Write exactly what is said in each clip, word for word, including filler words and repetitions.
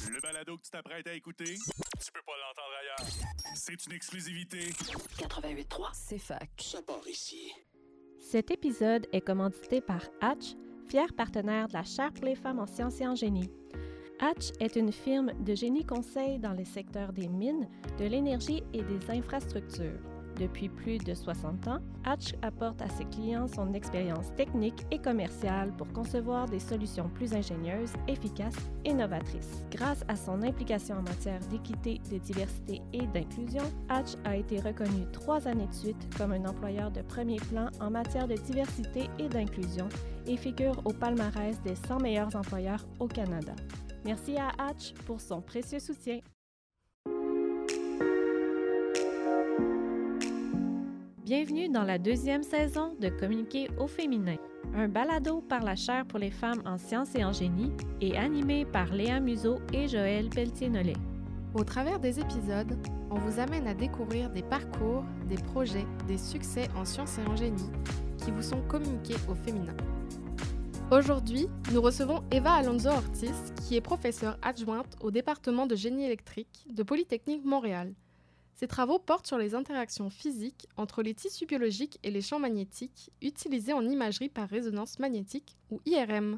Le balado que tu t'apprêtes à écouter, tu peux pas l'entendre ailleurs. C'est une exclusivité. quatre-vingt-huit point trois, c'est fac. Ça part ici. Cet épisode est commandité par Hatch, fier partenaire de la Chaire pour les femmes en sciences et en génie. Hatch est une firme de génie conseil dans les secteurs des mines, de l'énergie et des infrastructures. Depuis plus de soixante ans, Hatch apporte à ses clients son expérience technique et commerciale pour concevoir des solutions plus ingénieuses, efficaces et novatrices. Grâce à son implication en matière d'équité, de diversité et d'inclusion, Hatch a été reconnu trois années de suite comme un employeur de premier plan en matière de diversité et d'inclusion et figure au palmarès des cent meilleurs employeurs au Canada. Merci à Hatch pour son précieux soutien. Bienvenue dans la deuxième saison de Communiquer au féminin, un balado par la Chaire pour les femmes en sciences et en génie et animé par Léa Museau et Joël Pelletier-Nollet. Au travers des épisodes, on vous amène à découvrir des parcours, des projets, des succès en sciences et en génie qui vous sont communiqués au féminin. Aujourd'hui, nous recevons Eva Alonso-Ortiz, qui est professeure adjointe au département de génie électrique de Polytechnique Montréal. Ses travaux portent sur les interactions physiques entre les tissus biologiques et les champs magnétiques utilisés en imagerie par résonance magnétique ou I R M.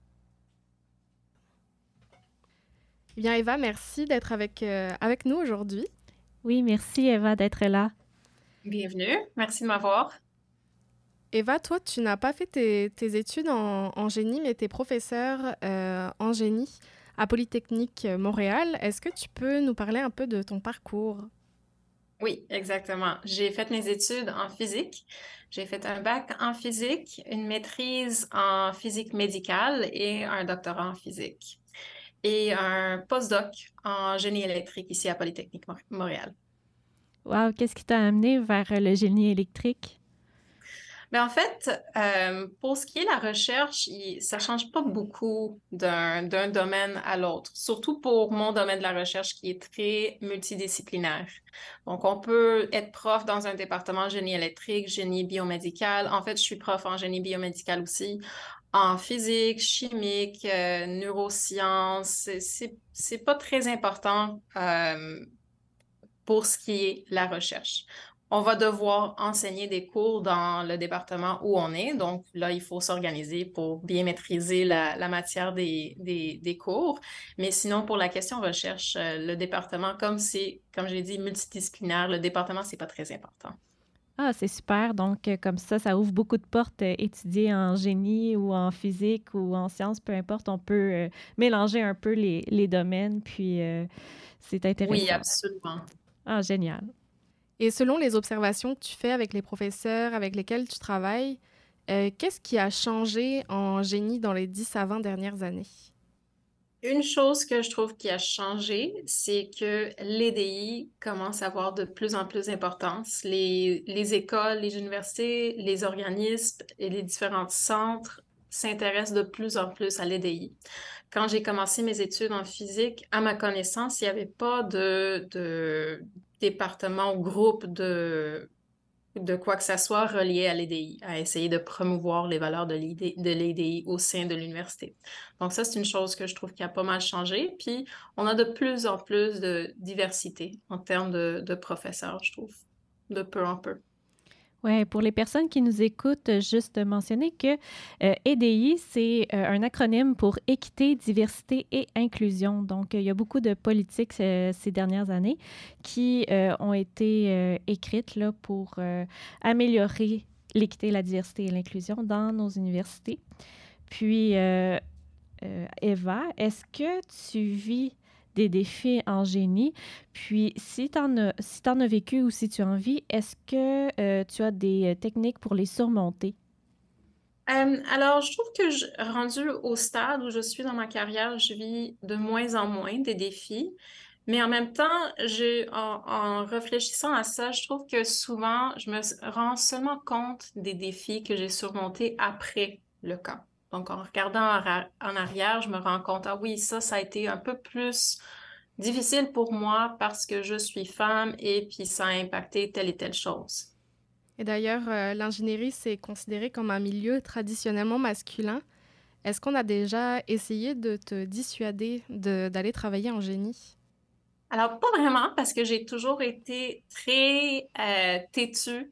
Eh bien, Eva, merci d'être avec, euh, avec nous aujourd'hui. Oui, merci Eva d'être là. Bienvenue, merci de m'avoir. Eva, toi, tu n'as pas fait tes, tes études en, en génie, mais tu es professeure euh, en génie à Polytechnique Montréal. Est-ce que tu peux nous parler un peu de ton parcours? Oui, exactement. J'ai fait mes études en physique. J'ai fait un bac en physique, une maîtrise en physique médicale et un doctorat en physique. Et un postdoc en génie électrique ici à Polytechnique Montréal. Wow, qu'est-ce qui t'a amené vers le génie électrique? Ben en fait, euh, pour ce qui est la recherche, il, ça change pas beaucoup d'un, d'un domaine à l'autre, surtout pour mon domaine de la recherche qui est très multidisciplinaire. Donc, on peut être prof dans un département génie électrique, génie biomédical. En fait, je suis prof en génie biomédical aussi, en physique, chimique, euh, neurosciences. C'est, c'est, c'est pas très important euh, pour ce qui est la recherche. On va devoir enseigner des cours dans le département où on est. Donc là, il faut s'organiser pour bien maîtriser la, la matière des, des, des cours. Mais sinon, pour la question recherche, le département, comme c'est, comme j'ai dit, multidisciplinaire, le département, c'est pas très important. Ah, c'est super. Donc, euh, comme ça, ça ouvre beaucoup de portes. Euh, étudier en génie ou en physique ou en sciences, peu importe, on peut euh, mélanger un peu les, les domaines. Puis, euh, c'est intéressant. Oui, absolument. Ah, génial. Et selon les observations que tu fais avec les professeurs avec lesquels tu travailles, euh, qu'est-ce qui a changé en génie dans les dix à vingt dernières années? Une chose que je trouve qui a changé, c'est que l'E D I commence à avoir de plus en plus d'importance. Les, les écoles, les universités, les organismes et les différents centres s'intéressent de plus en plus à l'E D I. Quand j'ai commencé mes études en physique, à ma connaissance, il n'y avait pas de, de département ou groupe de, de quoi que ce soit relié à l'E D I, à essayer de promouvoir les valeurs de l'E D I, de l'E D I au sein de l'université. Donc ça, c'est une chose que je trouve qui a pas mal changé. Puis, on a de plus en plus de diversité en termes de, de professeurs, je trouve, de peu en peu. Oui, pour les personnes qui nous écoutent, juste mentionner que euh, E D I, c'est euh, un acronyme pour équité, diversité et inclusion. Donc, euh, il y a beaucoup de politiques euh, ces dernières années qui euh, ont été euh, écrites là, pour euh, améliorer l'équité, la diversité et l'inclusion dans nos universités. Puis, euh, euh, Eva, est-ce que tu vis des défis en génie? Puis, si tu en as, si t'en as vécu ou si tu en vis, est-ce que euh, tu as des techniques pour les surmonter? Euh, alors, je trouve que je, rendu au stade où je suis dans ma carrière, je vis de moins en moins des défis. Mais en même temps, j'ai, en, en réfléchissant à ça, je trouve que souvent, je me rends seulement compte des défis que j'ai surmontés après le camp. Donc, en regardant en, en arrière, je me rends compte, ah oui, ça, ça a été un peu plus difficile pour moi parce que je suis femme et puis ça a impacté telle et telle chose. Et d'ailleurs, euh, l'ingénierie, c'est considéré comme un milieu traditionnellement masculin. Est-ce qu'on a déjà essayé de te dissuader de- d'aller travailler en génie? Alors, pas vraiment, parce que j'ai toujours été très euh, têtue.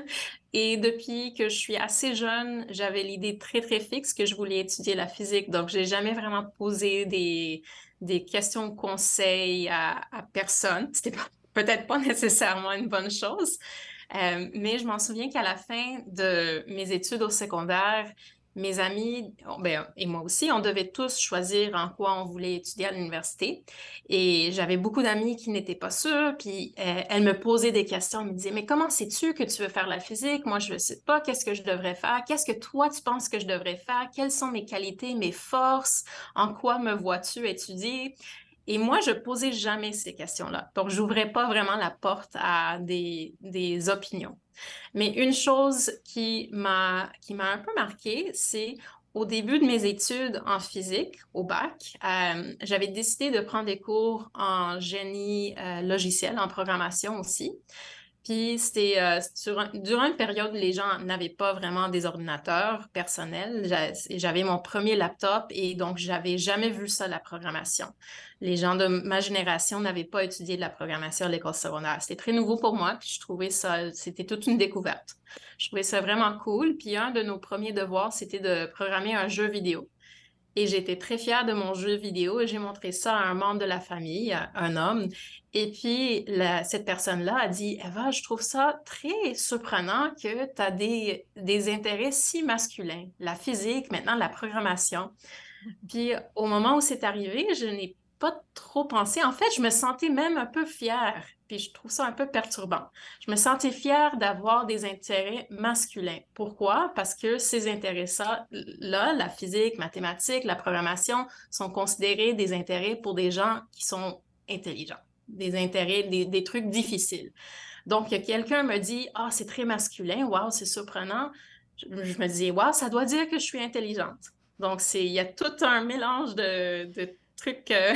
Et depuis que je suis assez jeune, j'avais l'idée très, très fixe que je voulais étudier la physique. Donc, j'ai jamais vraiment posé des, des questions de conseil à, à personne. C'était pas- peut-être pas nécessairement une bonne chose. Euh, mais je m'en souviens qu'à la fin de mes études au secondaire, mes amis, ben, et moi aussi, on devait tous choisir en quoi on voulait étudier à l'université. Et j'avais beaucoup d'amis qui n'étaient pas sûrs, puis euh, elles me posaient des questions, elles me disaient, mais comment sais-tu que tu veux faire la physique? Moi, je ne sais pas, qu'est-ce que je devrais faire? Qu'est-ce que toi, tu penses que je devrais faire? Quelles sont mes qualités, mes forces? En quoi me vois-tu étudier? Et moi, je posais jamais ces questions-là. Donc, j'ouvrais pas vraiment la porte à des, des opinions. Mais une chose qui m'a qui m'a un peu marquée, c'est au début de mes études en physique, au bac, euh, j'avais décidé de prendre des cours en génie euh, logiciel, en programmation aussi. Puis c'était euh, sur durant une période où les gens n'avaient pas vraiment des ordinateurs personnels. J'a- J'avais mon premier laptop et donc j'avais jamais vu ça, la programmation. Les gens de ma génération n'avaient pas étudié de la programmation à l'école secondaire. C'était très nouveau pour moi, puis je trouvais ça, c'était toute une découverte. Je trouvais ça vraiment cool. Puis un de nos premiers devoirs, c'était de programmer un jeu vidéo. Et j'étais très fière de mon jeu vidéo et j'ai montré ça à un membre de la famille, un homme. Et puis, la- cette personne-là a dit, Eva, je trouve ça très surprenant que tu as des, des intérêts si masculins, la physique, maintenant la programmation. Puis, au moment où c'est arrivé, je n'ai pas trop pensé. En fait, je me sentais même un peu fière. Puis, je trouve ça un peu perturbant. Je me sentais fière d'avoir des intérêts masculins. Pourquoi? Parce que ces intérêts-là, la physique, mathématiques, la programmation, sont considérés des intérêts pour des gens qui sont intelligents, des intérêts, des, des trucs difficiles. Donc, quelqu'un me dit, ah, c'est très masculin, waouh, c'est surprenant. Je, je me dis, waouh, ça doit dire que je suis intelligente. Donc, c'est, il y a tout un mélange de, de trucs, euh,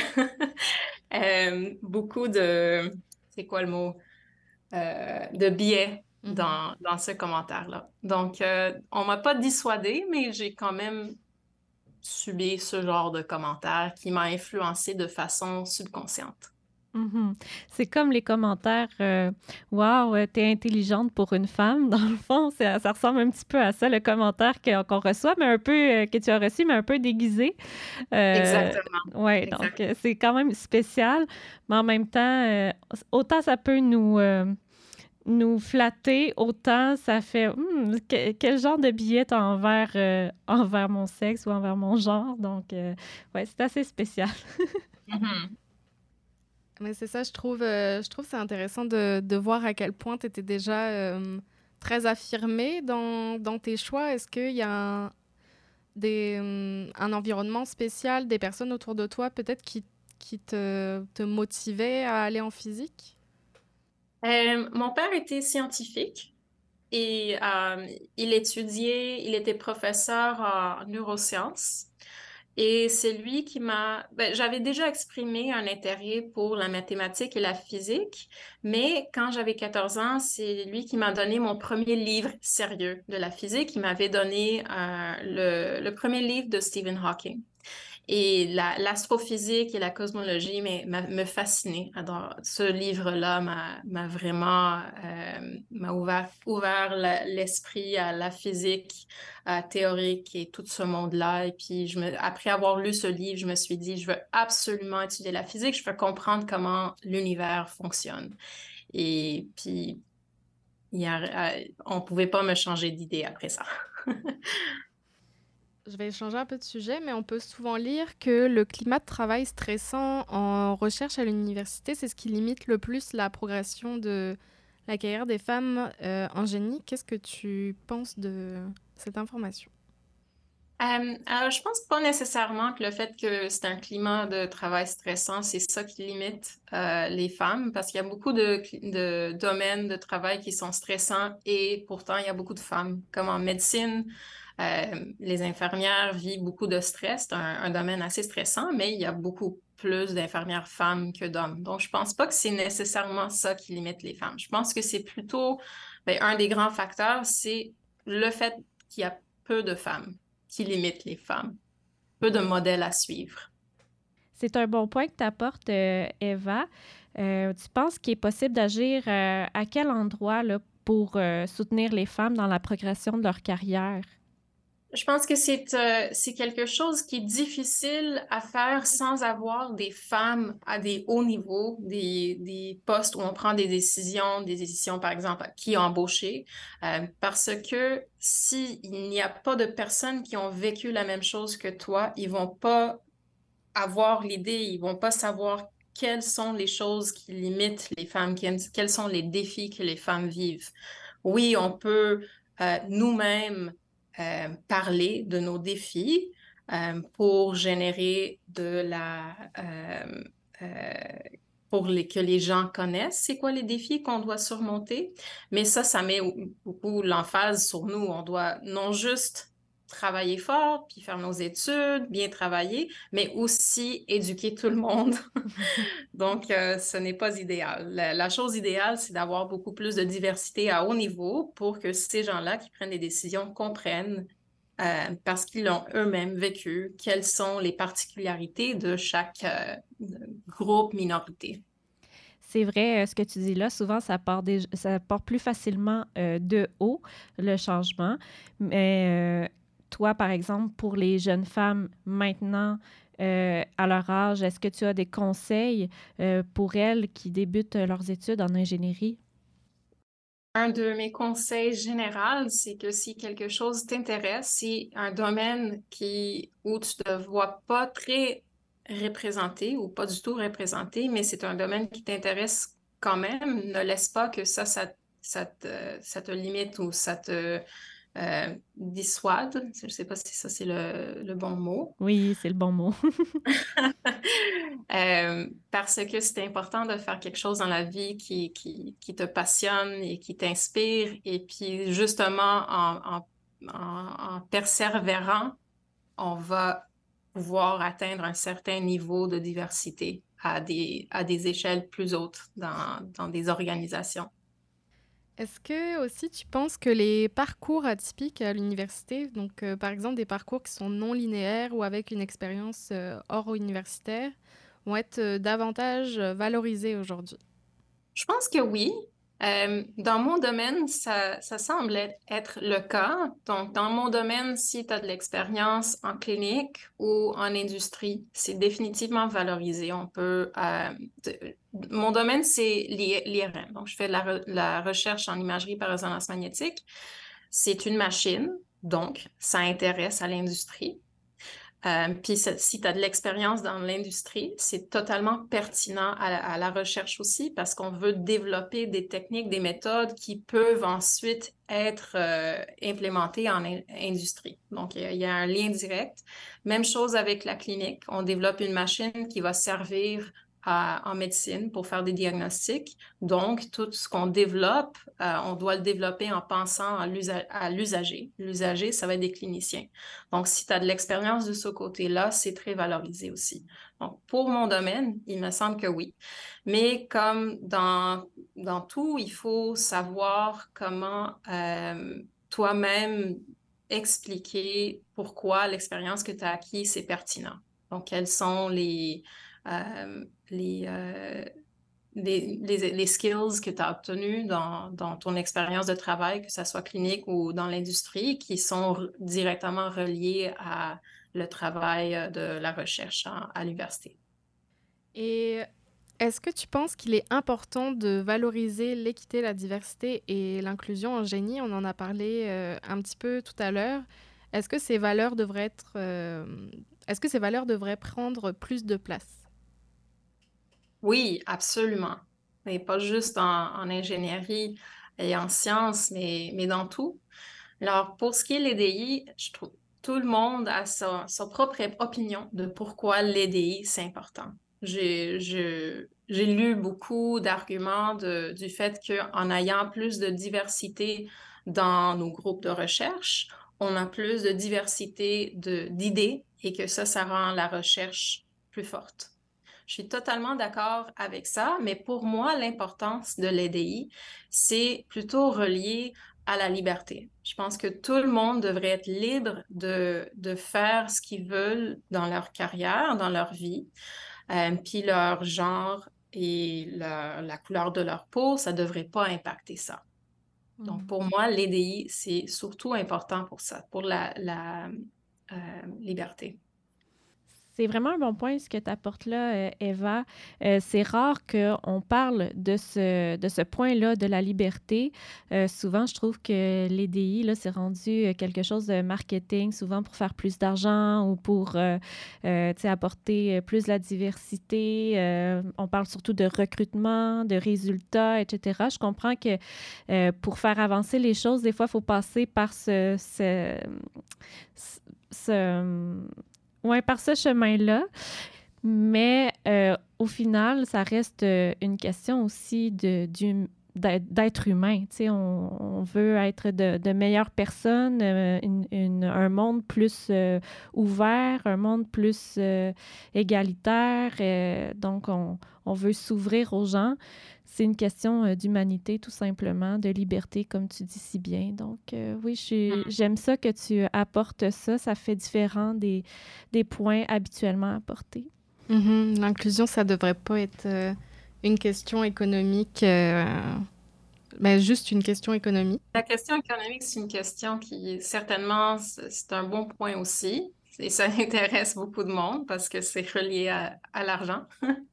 euh, beaucoup de, c'est quoi le mot, Euh, de biais Mhm. dans, dans ce commentaire-là. Donc, euh, on m'a pas dissuadée, mais j'ai quand même subi ce genre de commentaire qui m'a influencée de façon subconsciente. Mhm. C'est comme les commentaires euh, Waouh, euh, t'es intelligente pour une femme. Dans le fond, ça, ça ressemble un petit peu à ça, le commentaire que- qu'on reçoit, mais un peu euh, que tu as reçu, mais un peu déguisé. Euh, Exactement. ouais, Exact. donc euh, c'est quand même spécial, mais en même temps, euh, autant ça peut nous, euh, nous flatter, autant ça fait Hum, que- quel genre de billet t'as envers, euh, envers mon sexe ou envers mon genre. Donc, euh, ouais, c'est assez spécial. Mhm. Mais c'est ça, je trouve, euh, je trouve c'est intéressant de, de voir à quel point tu étais déjà euh, très affirmée dans, dans tes choix. Est-ce qu'il y a un, des, hum, un environnement spécial, des personnes autour de toi peut-être qui, qui te, te motivaient à aller en physique? Euh, mon père était scientifique et euh, il étudiait, il était professeur en neurosciences. Et c'est lui qui m'a... ben, j'avais déjà exprimé un intérêt pour la mathématique et la physique, mais quand j'avais quatorze ans, c'est lui qui m'a donné mon premier livre sérieux de la physique. Il m'avait donné euh, le, le premier livre de Stephen Hawking. Et la- l'astrophysique et la cosmologie mais, m'a- me fascinaient. Alors, ce livre-là m'a, m'a vraiment euh, m'a ouvert, ouvert la- l'esprit à la physique euh, théorique et tout ce monde-là. Et puis, je me, après avoir lu ce livre, je me suis dit, je veux absolument étudier la physique, je veux comprendre comment l'univers fonctionne. Et puis, il y a, euh, on ne pouvait pas me changer d'idée après ça. Je vais changer un peu de sujet, mais on peut souvent lire que le climat de travail stressant en recherche à l'université, c'est ce qui limite le plus la progression de la carrière des femmes euh, en génie. Qu'est-ce que tu penses de cette information? Euh, alors, je pense pas nécessairement que le fait que c'est un climat de travail stressant, c'est ça qui limite euh, les femmes, parce qu'il y a beaucoup de, cli- de domaines de travail qui sont stressants et pourtant il y a beaucoup de femmes, comme en médecine. Euh, les infirmières vivent beaucoup de stress, c'est un, un domaine assez stressant, mais il y a beaucoup plus d'infirmières femmes que d'hommes. Donc, je pense pas que c'est nécessairement ça qui limite les femmes. Je pense que c'est plutôt, ben, un des grands facteurs, c'est le fait qu'il y a peu de femmes qui limite les femmes. peu de modèles à suivre. C'est un bon point que tu apportes, euh, Eva. Euh, tu penses qu'il est possible d'agir euh, à quel endroit là, pour euh, soutenir les femmes dans la progression de leur carrière? Je pense que c'est euh, c'est quelque chose qui est difficile à faire sans avoir des femmes à des hauts niveaux, des, des postes où on prend des décisions, des décisions par exemple à qui embaucher, euh, parce que s'il n'y a pas de personnes qui ont vécu la même chose que toi, ils vont pas avoir l'idée, ils vont pas savoir quelles sont les choses qui limitent les femmes, quels quels sont les défis que les femmes vivent. Oui, on peut euh, nous-mêmes euh, parler de nos défis euh, pour générer de la... euh, euh, pour les, que les gens connaissent c'est quoi les défis qu'on doit surmonter. Mais ça, ça met beaucoup l'emphase sur nous. On doit non juste travailler fort, puis faire nos études, bien travailler, mais aussi éduquer tout le monde. Donc, euh, ce n'est pas idéal. La, la chose idéale, c'est d'avoir beaucoup plus de diversité à haut niveau pour que ces gens-là qui prennent des décisions comprennent, euh, parce qu'ils l'ont eux-mêmes vécu, quelles sont les particularités de chaque euh, groupe, minorité. C'est vrai, euh, ce que tu dis là, souvent, ça part, des, ça part plus facilement euh, de haut, le changement. Mais euh, toi, par exemple, pour les jeunes femmes maintenant, euh, à leur âge, est-ce que tu as des conseils euh, pour elles qui débutent leurs études en ingénierie? Un de mes conseils généraux, c'est que si quelque chose t'intéresse, si un domaine qui, où tu ne te vois pas très représenté ou pas du tout représenté, mais c'est un domaine qui t'intéresse quand même, ne laisse pas que ça, ça, ça te, ça te limite ou ça te euh, dissuade. Je ne sais pas si ça, c'est le, le bon mot. Oui, c'est le bon mot. Euh, parce que c'est important de faire quelque chose dans la vie qui, qui, qui te passionne et qui t'inspire. Et puis, justement, en, en, en, en persévérant, on va pouvoir atteindre un certain niveau de diversité à des, à des échelles plus hautes dans, dans des organisations. Est-ce que aussi tu penses que les parcours atypiques à l'université, donc euh, par exemple des parcours qui sont non linéaires ou avec une expérience euh, hors universitaire, vont être euh, davantage euh, valorisés aujourd'hui? Je pense que oui. Euh, dans mon domaine, ça, ça semble être le cas. Donc, dans mon domaine, si tu as de l'expérience en clinique ou en industrie, c'est définitivement valorisé. On peut, euh, de- mon domaine, c'est l'I R M. Donc, je fais de la, re- la recherche en imagerie par résonance magnétique. C'est une machine, donc ça intéresse à l'industrie. Euh, puis ça- si tu as de l'expérience dans l'industrie, c'est totalement pertinent à la, à la recherche aussi parce qu'on veut développer des techniques, des méthodes qui peuvent ensuite être euh, implémentées en in- industrie. Donc, il y, a il y a un lien direct. Même chose avec la clinique. On développe une machine qui va servir à- en médecine pour faire des diagnostics. Donc, tout ce qu'on développe, euh, on doit le développer en pensant à l'usa- à l'usager. L'usager, ça va être des cliniciens. Donc, si tu as de l'expérience de ce côté-là, c'est très valorisé aussi. Donc, pour mon domaine, il me semble que oui. Mais comme dans, dans tout, il faut savoir comment euh, toi-même expliquer pourquoi l'expérience que tu as acquise, c'est pertinent. Donc, quels sont les, euh, les, euh, les, les, les skills que tu as obtenus dans, dans ton expérience de travail, que ce soit clinique ou dans l'industrie, qui sont r- directement reliés à le travail euh, de la recherche en- à l'université. Et est-ce que tu penses qu'il est important de valoriser l'équité, la diversité et l'inclusion en génie? On en a parlé euh, un petit peu tout à l'heure. Est-ce que ces valeurs devraient être, euh, est-ce que ces valeurs devraient prendre plus de place? Oui, absolument. Mais pas juste en, en ingénierie et en sciences, mais, mais dans tout. Alors, pour ce qui est l'E D I, je trouve tout le monde a sa, sa propre opinion de pourquoi l'E D I, c'est important. J'ai, je- j'ai lu beaucoup d'arguments de- du fait qu'en ayant plus de diversité dans nos groupes de recherche, on a plus de diversité de, d'idées et que ça, ça rend la recherche plus forte. Je suis totalement d'accord avec ça, mais pour moi, l'importance de l'E D I, c'est plutôt relié à la liberté. Je pense que tout le monde devrait être libre de, de faire ce qu'ils veulent dans leur carrière, dans leur vie, euh, puis leur genre et leur- la couleur de leur peau, ça ne devrait pas impacter ça. Donc, pour moi, l'E D I, c'est surtout important pour ça, pour la, la euh, liberté. C'est vraiment un bon point ce que tu apportes là, euh, Eva. Euh, c'est rare qu'on parle de ce, de ce point-là de la liberté. Euh, souvent, je trouve que l'E D I, là, c'est rendu quelque chose de marketing, souvent pour faire plus d'argent ou pour euh, euh, tu sais, apporter plus de la diversité. Euh, on parle surtout de recrutement, de résultats, et cetera. Je comprends que euh, pour faire avancer les choses, des fois, il faut passer par ce... ce, ce, ce Oui, par ce chemin-là. Mais euh, au final, ça reste euh, une question aussi de, du, d'être humain. Tu sais, on, on veut être de, de meilleures personnes, euh, une, une, un monde plus euh, ouvert, un monde plus euh, égalitaire. Euh, donc, on, on veut s'ouvrir aux gens. C'est une question euh, d'humanité, tout simplement, de liberté, comme tu dis si bien. Donc, euh, oui, je suis, j'aime ça que tu apportes ça. Ça fait différent des, des points habituellement apportés. Mm-hmm. L'inclusion, ça devrait pas être euh, une question économique, euh, mais juste une question économique. La question économique, c'est une question qui, certainement, c'est un bon point aussi. Et ça intéresse beaucoup de monde parce que c'est relié à, à l'argent.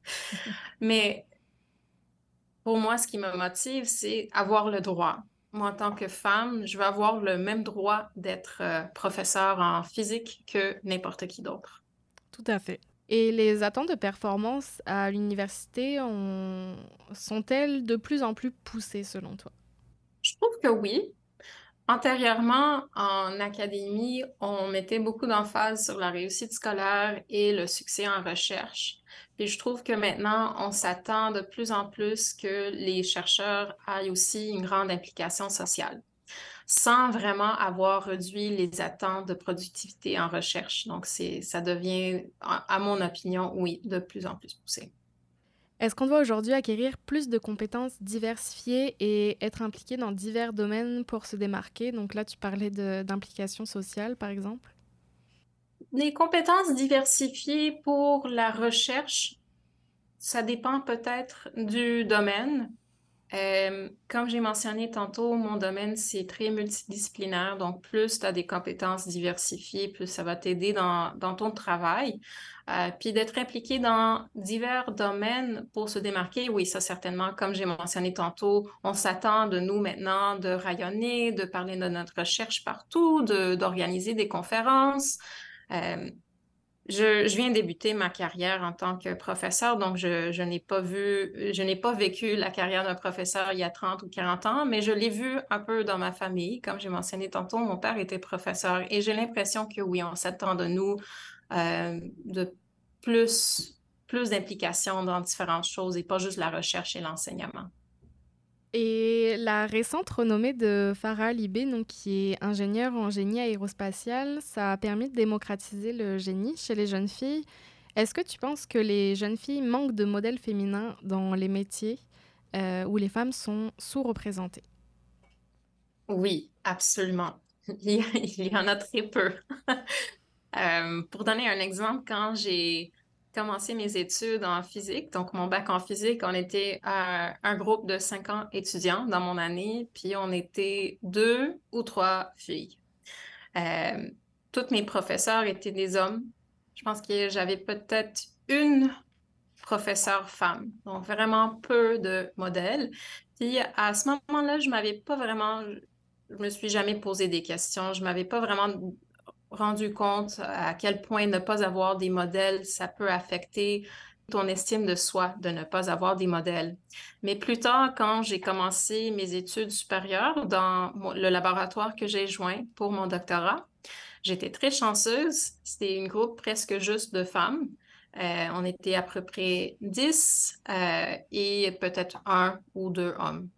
Mais pour moi, ce qui me motive, c'est avoir le droit. Moi, en tant que femme, je veux avoir le même droit d'être euh, professeure en physique que n'importe qui d'autre. Tout à fait. Et les attentes de performance à l'université ont... sont-elles de plus en plus poussées selon toi? Je trouve que oui. Antérieurement, en académie, on mettait beaucoup d'emphase sur la réussite scolaire et le succès en recherche. Puis je trouve que maintenant, on s'attend de plus en plus que les chercheurs aient aussi une grande implication sociale, sans vraiment avoir réduit les attentes de productivité en recherche. Donc, c'est, ça devient, à mon opinion, oui, de plus en plus poussé. Est-ce qu'on doit aujourd'hui acquérir plus de compétences diversifiées et être impliqué dans divers domaines pour se démarquer? Donc là, tu parlais de, d'implication sociale, par exemple. Les compétences diversifiées pour la recherche, ça dépend peut-être du domaine. Euh, comme j'ai mentionné tantôt, mon domaine, c'est très multidisciplinaire. Donc, plus tu as des compétences diversifiées, plus ça va t'aider dans, dans ton travail. Euh, puis d'être impliqué dans divers domaines pour se démarquer, oui, ça certainement, comme j'ai mentionné tantôt, on s'attend de nous maintenant de rayonner, de parler de notre recherche partout, de, d'organiser des conférences. Euh, Je, je viens débuter ma carrière en tant que professeur, donc je, je n'ai pas vu, je n'ai pas vécu la carrière d'un professeur il y a trente ou quarante ans, mais je l'ai vu un peu dans ma famille. Comme j'ai mentionné tantôt, mon père était professeur et j'ai l'impression que oui, on s'attend de nous euh, de plus, plus d'implication dans différentes choses et pas juste la recherche et l'enseignement. Et la récente renommée de Farah Libé, donc, qui est ingénieure en génie aérospatial, ça a permis de démocratiser le génie chez les jeunes filles. Est-ce que tu penses que les jeunes filles manquent de modèles féminins dans les métiers euh, où les femmes sont sous-représentées? Oui, absolument. Il y, a, il y en a très peu. euh, pour donner un exemple, quand j'ai commencé mes études en physique, donc mon bac en physique, on était euh, un groupe de cinquante étudiants dans mon année, puis on était deux ou trois filles. Euh, toutes mes professeurs étaient des hommes. Je pense que j'avais peut-être une professeure femme, donc vraiment peu de modèles. Puis à ce moment-là, je m'avais pas vraiment, je me suis jamais posé des questions, je m'avais pas vraiment rendu compte à quel point ne pas avoir des modèles, ça peut affecter ton estime de soi, de ne pas avoir des modèles. Mais plus tard, quand j'ai commencé mes études supérieures dans le laboratoire que j'ai joint pour mon doctorat, j'étais très chanceuse. C'était un groupe presque juste de femmes. Euh, on était à peu près dix euh, et peut-être un ou deux hommes.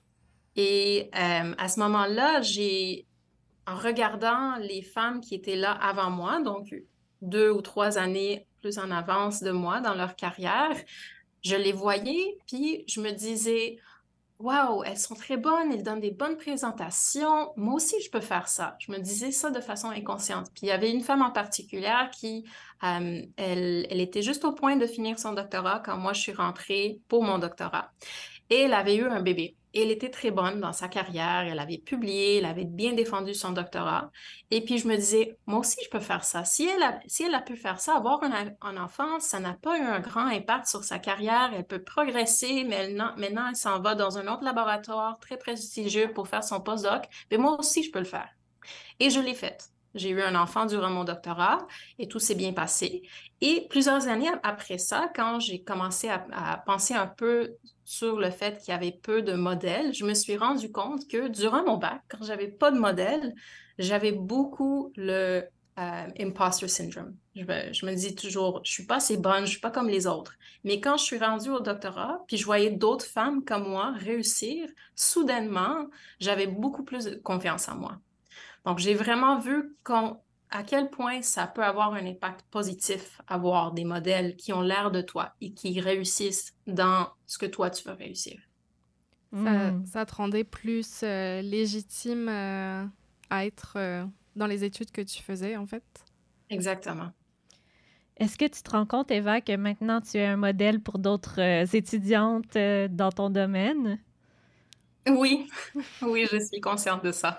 Et euh, à ce moment-là, j'ai en regardant les femmes qui étaient là avant moi, donc deux ou trois années plus en avance de moi dans leur carrière, je les voyais, puis je me disais, Waouh, elles sont très bonnes, elles donnent des bonnes présentations. Moi aussi, je peux faire ça. Je me disais ça de façon inconsciente. Puis il y avait une femme en particulier qui, euh, elle, elle était juste au point de finir son doctorat quand moi je suis rentrée pour mon doctorat. Et elle avait eu un bébé. Et elle était très bonne dans sa carrière. Elle avait publié, elle avait bien défendu son doctorat. Et puis, je me disais, moi aussi, je peux faire ça. Si elle a, si elle a pu faire ça, avoir un, un enfant, ça n'a pas eu un grand impact sur sa carrière. Elle peut progresser, mais elle, maintenant, elle s'en va dans un autre laboratoire très prestigieux pour faire son postdoc. Mais moi aussi, je peux le faire. Et je l'ai faite. J'ai eu un enfant durant mon doctorat et tout s'est bien passé. Et plusieurs années après ça, quand j'ai commencé à, à penser un peu sur le fait qu'il y avait peu de modèles, je me suis rendu compte que durant mon bac, quand j'avais pas de modèle, j'avais beaucoup le euh, imposter syndrome. Je me, je me dis toujours, je suis pas assez bonne, je suis pas comme les autres. Mais quand je suis rendue au doctorat, puis je voyais d'autres femmes comme moi réussir, soudainement, j'avais beaucoup plus de confiance en moi. Donc, j'ai vraiment vu qu'on- à quel point ça peut avoir un impact positif, avoir des modèles qui ont l'air de toi et qui réussissent dans ce que toi, tu veux réussir. Ça, Mm. ça te rendait plus euh, légitime euh, à être euh, dans les études que tu faisais, en fait? Exactement. Est-ce que tu te rends compte, Eva, que maintenant tu es un modèle pour d'autres euh, étudiantes euh, dans ton domaine? Oui, oui, je suis consciente de ça.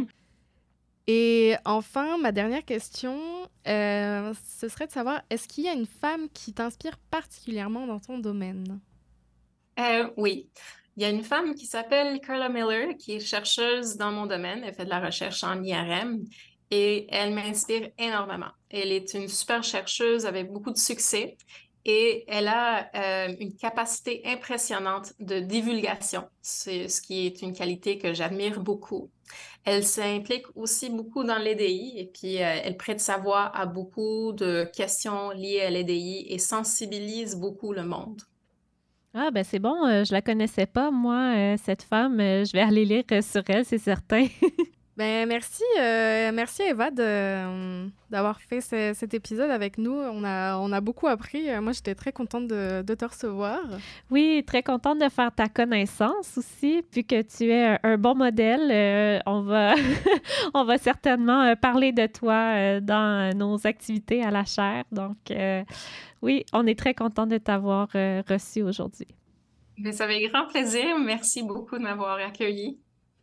Et enfin, ma dernière question, euh, ce serait de savoir, est-ce qu'il y a une femme qui t'inspire particulièrement dans ton domaine? Euh, oui, il y a une femme qui s'appelle Carla Miller, qui est chercheuse dans mon domaine. Elle fait de la recherche en I R M et elle m'inspire énormément. Elle est une super chercheuse avec beaucoup de succès et elle a euh, une capacité impressionnante de divulgation, c'est ce qui est une qualité que j'admire beaucoup. Elle s'implique aussi beaucoup dans l'E D I et puis euh, elle prête sa voix à beaucoup de questions liées à l'E D I et sensibilise beaucoup le monde. Ah, ben c'est bon, euh, je la connaissais pas, moi, euh, cette femme. Euh, je vais aller lire euh, sur elle, c'est certain. Ben merci, euh, merci Eva de, euh, d'avoir fait ce- cet épisode avec nous. On a, on a beaucoup appris. Euh, Moi, j'étais très contente de, de te recevoir. Oui, très contente de faire ta connaissance aussi, puis que tu es un, un bon modèle. Euh, on va, on va certainement euh, parler de toi euh, dans nos activités à la chaire. Donc, euh, oui, on est très content de t'avoir euh, reçu aujourd'hui. Mais ça fait grand plaisir. Merci beaucoup de m'avoir accueilli.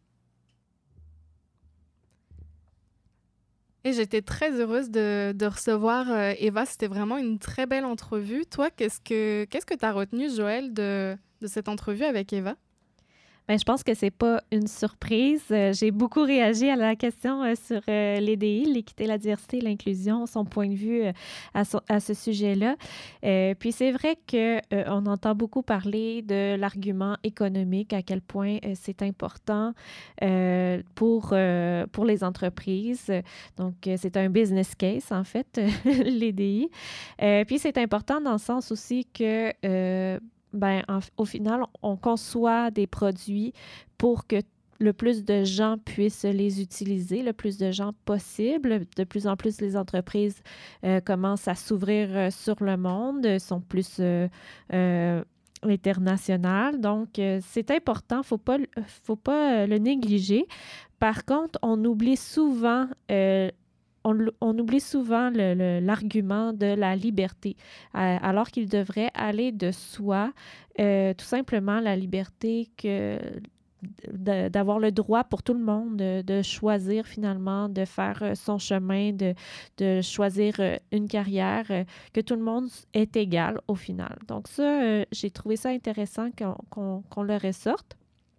Et j'étais très heureuse de, de recevoir euh, Eva. C'était vraiment une très belle entrevue. Toi, qu'est-ce que qu'est-ce que tu as retenu, Joël, de, de cette entrevue avec Eva? Ben, je pense que c'est pas une surprise. Euh, j'ai beaucoup réagi à la question euh, sur euh, l'E D I, l'équité, la diversité, l'inclusion, son point de vue euh, à, so- à ce sujet-là. Euh, puis c'est vrai que euh, on entend beaucoup parler de l'argument économique, à quel point euh, c'est important euh, pour, euh, pour les entreprises. Donc, euh, c'est un business case, en fait, l'E D I. Euh, puis c'est important dans le sens aussi que euh, ben, en- au final, on conçoit des produits pour que le plus de gens puissent les utiliser, le plus de gens possible. De plus en plus, les entreprises euh, commencent à s'ouvrir euh, sur le monde, euh, sont plus euh, euh, internationales. Donc, euh, c'est important, il ne faut pas, le- faut pas euh, le négliger. Par contre, on oublie souvent euh, on, l- on oublie souvent le- le- l'argument de la liberté, euh, alors qu'il devrait aller de soi, euh, tout simplement la liberté que de- d'avoir le droit pour tout le monde de, de choisir finalement, de faire euh, son chemin, de, de choisir euh, une carrière, euh, que tout le monde est égal au final. Donc ça, euh, j'ai trouvé ça intéressant qu'on qu'on- qu'on le ressorte.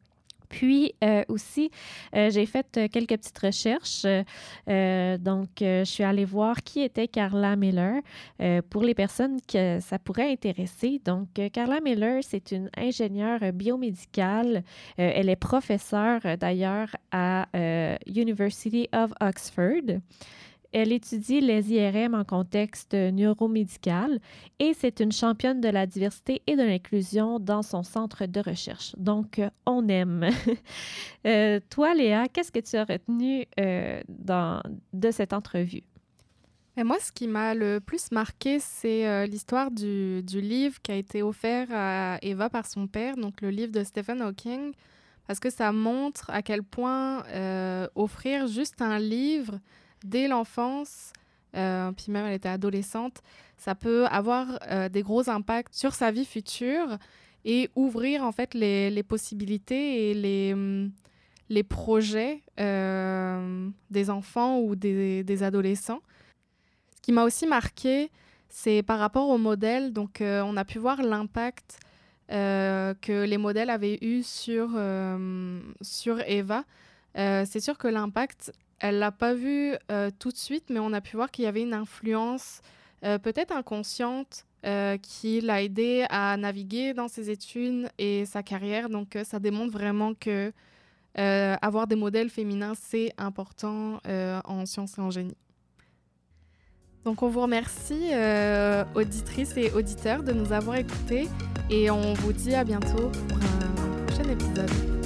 Puis euh, aussi, euh, j'ai fait euh, quelques petites recherches. Euh, euh, donc, euh, je suis allée voir qui était Carla Miller euh, pour les personnes que ça pourrait intéresser. Donc, euh, Carla Miller, c'est une ingénieure biomédicale. Euh, elle est professeure euh, d'ailleurs à euh, University of Oxford. Elle étudie les I R M en contexte neuromédical et c'est une championne de la diversité et de l'inclusion dans son centre de recherche. Donc, euh, on aime. Euh, toi, Léa, qu'est-ce que tu as retenu euh, dans, de cette entrevue? Et moi, ce qui m'a le plus marqué, c'est euh, l'histoire du, du livre qui a été offert à Eva par son père, donc le livre de Stephen Hawking, parce que ça montre à quel point euh, offrir juste un livre dès l'enfance, euh, puis même elle était adolescente, ça peut avoir euh, des gros impacts sur sa vie future et ouvrir en fait les, les possibilités et les, les projets euh, des enfants ou des, des adolescents. Ce qui m'a aussi marqué, c'est par rapport aux modèles. Donc, euh, on a pu voir l'impact euh, que les modèles avaient eu sur, euh, sur Eva. Euh, c'est sûr que l'impact, elle ne l'a pas vu euh, tout de suite, mais on a pu voir qu'il y avait une influence euh, peut-être inconsciente euh, qui l'a aidé à naviguer dans ses études et sa carrière. Donc, euh, ça démontre vraiment que euh, avoir des modèles féminins, c'est important euh, en sciences et en génie. Donc, on vous remercie, euh, auditrices et auditeurs, de nous avoir écoutés et on vous dit à bientôt pour un prochain épisode.